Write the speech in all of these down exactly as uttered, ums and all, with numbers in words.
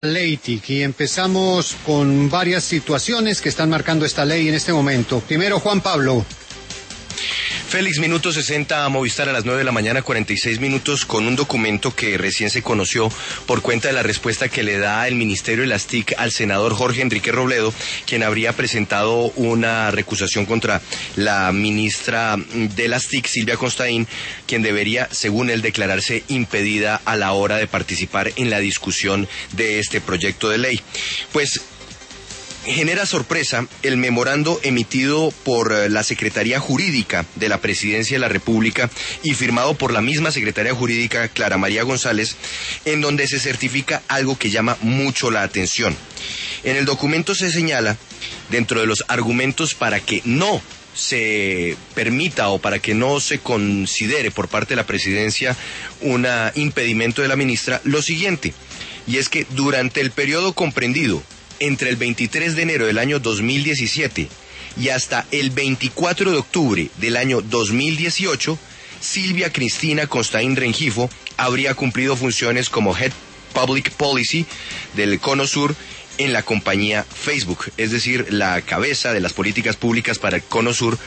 Ley T I C y empezamos con varias situaciones que están marcando esta ley en este momento. Primero, Juan Pablo. Félix, minuto sesenta a Movistar a las nueve de la mañana, cuarenta y seis minutos, con un documento que recién se conoció por cuenta de la respuesta que le da el Ministerio de las T I C al senador Jorge Enrique Robledo, quien habría presentado una recusación contra la ministra de las T I C, Silvia Constaín, quien debería, según él, declararse impedida a la hora de participar en la discusión de este proyecto de ley. Pues genera sorpresa el memorando emitido por la Secretaría Jurídica de la Presidencia de la República y firmado por la misma Secretaría Jurídica, Clara María González, en donde se certifica algo que llama mucho la atención. En el documento se señala, dentro de los argumentos para que no se permita o para que no se considere por parte de la Presidencia un impedimento de la ministra, lo siguiente, y es que durante el periodo comprendido entre el veintitrés de enero del año dos mil diecisiete y hasta el veinticuatro de octubre del año dos mil dieciocho, Silvia Cristina Constaín Rengifo habría cumplido funciones como Head Public Policy del Cono Sur en la compañía Facebook, es decir, la cabeza de las políticas públicas para el Cono Sur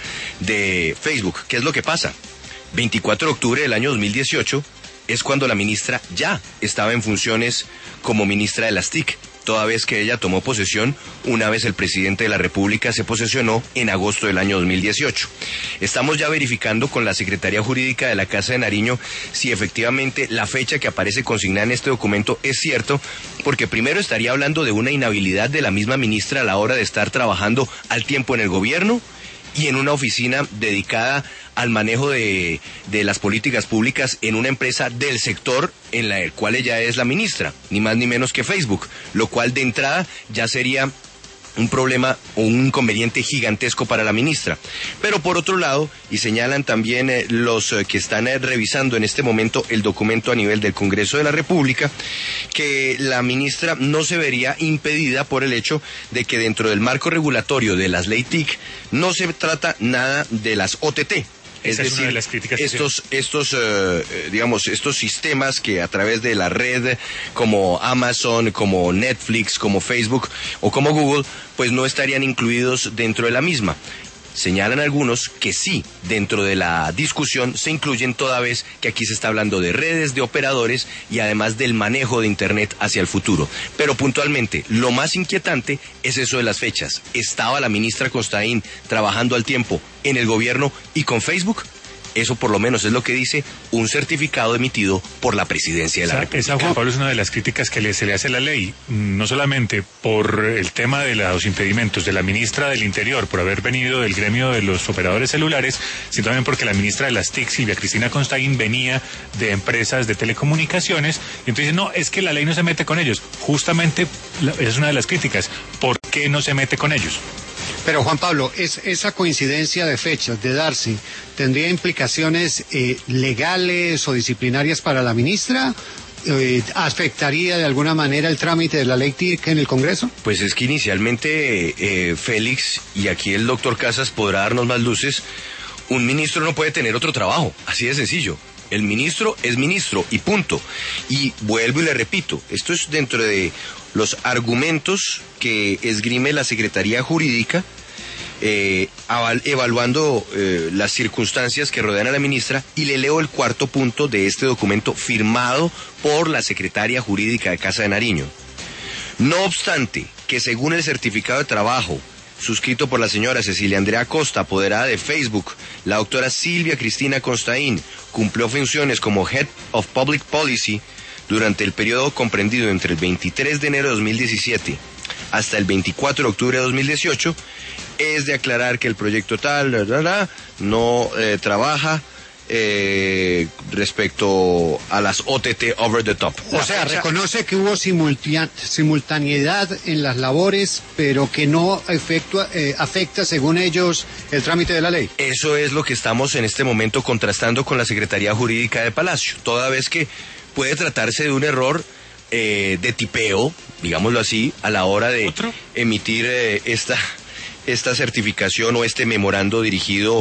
de Facebook. ¿Qué es lo que pasa? veinticuatro de octubre del año dos mil dieciocho es cuando la ministra ya estaba en funciones como ministra de las T I C, toda vez que ella tomó posesión una vez el presidente de la República se posesionó en agosto del año dos mil dieciocho. Estamos ya verificando con la Secretaría Jurídica de la Casa de Nariño si efectivamente la fecha que aparece consignada en este documento es cierto, porque primero estaría hablando de una inhabilidad de la misma ministra a la hora de estar trabajando al tiempo en el gobierno y en una oficina dedicada al manejo de, de las políticas públicas en una empresa del sector en la cual ella es la ministra, ni más ni menos que Facebook, lo cual de entrada ya sería un problema o un inconveniente gigantesco para la ministra. Pero por otro lado, y señalan también eh, los eh, que están eh, revisando en este momento el documento a nivel del Congreso de la República, que la ministra no se vería impedida por el hecho de que dentro del marco regulatorio de las ley T I C no se trata nada de las O T T. Es Esa decir, es una de las críticas estos, estos, eh, digamos, estos sistemas que a través de la red, como Amazon, como Netflix, como Facebook o como Google, pues no estarían incluidos dentro de la misma. Señalan algunos que sí, dentro de la discusión se incluyen toda vez que aquí se está hablando de redes, de operadores y además del manejo de Internet hacia el futuro. Pero puntualmente, lo más inquietante es eso de las fechas. ¿Estaba la ministra Constaín trabajando al tiempo en el gobierno y con Facebook? Eso por lo menos es lo que dice un certificado emitido por la Presidencia de la esa, República. Esa, Juan Pablo, es una de las críticas que le, se le hace a la ley, no solamente por el tema de los impedimentos de la ministra del Interior por haber venido del gremio de los operadores celulares, sino también porque la ministra de las T I C, Silvia Cristina Constaín, venía de empresas de telecomunicaciones, y entonces no, es que la ley no se mete con ellos. Justamente esa es una de las críticas. ¿Por qué no se mete con ellos? Pero Juan Pablo, es, esa coincidencia de fechas, de darse, ¿tendría implicaciones eh, legales o disciplinarias para la ministra? Eh, ¿Afectaría de alguna manera el trámite de la ley T I C en el Congreso? Pues es que inicialmente, eh, Félix, y aquí el doctor Casas podrá darnos más luces, un ministro no puede tener otro trabajo, así de sencillo. El ministro es ministro y punto. Y vuelvo y le repito, esto es dentro de los argumentos que esgrime la Secretaría Jurídica, eh, evaluando eh, las circunstancias que rodean a la ministra, y le leo el cuarto punto de este documento firmado por la Secretaria Jurídica de Casa de Nariño. No obstante, que según el certificado de trabajo suscrito por la señora Cecilia Andrea Costa, apoderada de Facebook, la doctora Silvia Cristina Constaín cumplió funciones como Head of Public Policy durante el periodo comprendido entre el veintitrés de enero de dos mil diecisiete hasta el veinticuatro de octubre de dos mil dieciocho, es de aclarar que el proyecto tal, la, la, la, no eh, trabaja eh, respecto a las O T T over the top. O sea, fecha... reconoce que hubo simultaneidad en las labores, pero que no efectua, eh, afecta, según ellos, el trámite de la ley. Eso es lo que estamos en este momento contrastando con la Secretaría Jurídica de Palacio, toda vez que puede tratarse de un error eh, de tipeo, digámoslo así, a la hora de ¿Otro? emitir eh, esta, esta certificación o este memorando dirigido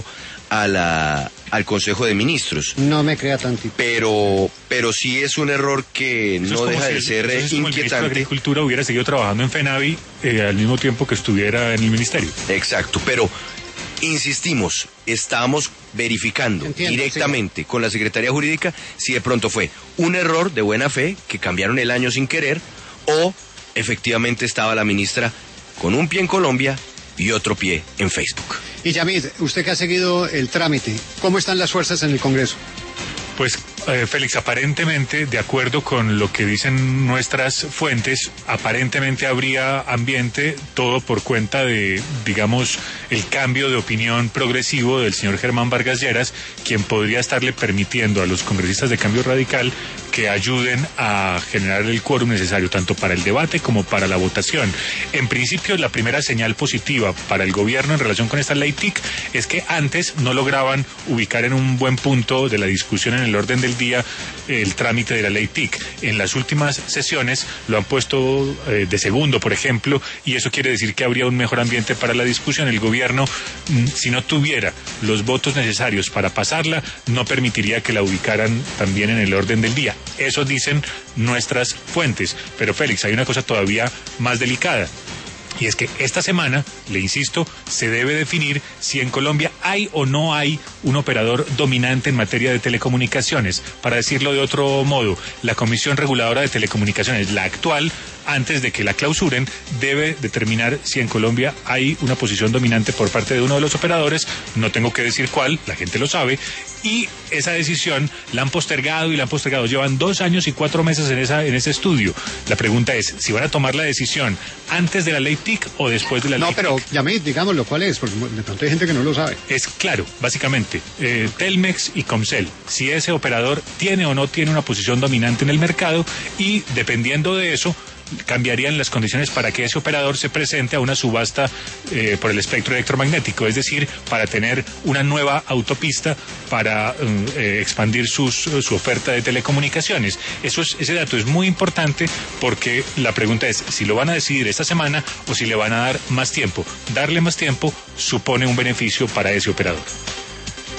a la, al Consejo de Ministros. No me crea tantito. Pero, pero sí es un error que Eso no es deja si de el- ser eso es como el ministro de inquietante. Agricultura hubiera seguido trabajando en FENAVI eh, al mismo tiempo que estuviera en el ministerio. Exacto, pero insistimos, estamos verificando Entiendo, directamente con la Secretaría Jurídica si de pronto fue un error de buena fe, que cambiaron el año sin querer, o efectivamente estaba la ministra con un pie en Colombia y otro pie en Facebook. Y Yamid, usted que ha seguido el trámite, ¿cómo están las fuerzas en el Congreso? Pues, eh, Félix, aparentemente, de acuerdo con lo que dicen nuestras fuentes, aparentemente habría ambiente, todo por cuenta de, digamos, el cambio de opinión progresivo del señor Germán Vargas Lleras, quien podría estarle permitiendo a los congresistas de Cambio Radical que ayuden a generar el quórum necesario tanto para el debate como para la votación. En principio, la primera señal positiva para el gobierno en relación con esta ley T I C es que antes no lograban ubicar en un buen punto de la discusión en el orden del día el trámite de la ley T I C. En las últimas sesiones lo han puesto eh, de segundo, por ejemplo, y eso quiere decir que habría un mejor ambiente para la discusión. El gobierno, mm, si no tuviera los votos necesarios para pasarla, no permitiría que la ubicaran también en el orden del día. Eso dicen nuestras fuentes. Pero Félix, hay una cosa todavía más delicada. Y es que esta semana, le insisto, se debe definir si en Colombia hay o no hay un operador dominante en materia de telecomunicaciones. Para decirlo de otro modo, la Comisión Reguladora de Telecomunicaciones, la actual, antes de que la clausuren, debe determinar si en Colombia hay una posición dominante por parte de uno de los operadores. No tengo que decir cuál, la gente lo sabe. Y esa decisión la han postergado y la han postergado. Llevan dos años y cuatro meses en esa en ese estudio. La pregunta es si van a tomar la decisión antes de la ley T I C o después de la No, ley pero T I C. Yamid, digámoslo, ¿cuál es? Porque de pronto hay gente que no lo sabe. Es claro, básicamente, eh, Telmex y Comcel, si ese operador tiene o no tiene una posición dominante en el mercado, y dependiendo de eso, cambiarían las condiciones para que ese operador se presente a una subasta eh, por el espectro electromagnético, es decir, para tener una nueva autopista para eh, expandir sus, su oferta de telecomunicaciones. Eso es, ese dato es muy importante porque la pregunta es si lo van a decidir esta semana o si le van a dar más tiempo. Darle más tiempo supone un beneficio para ese operador.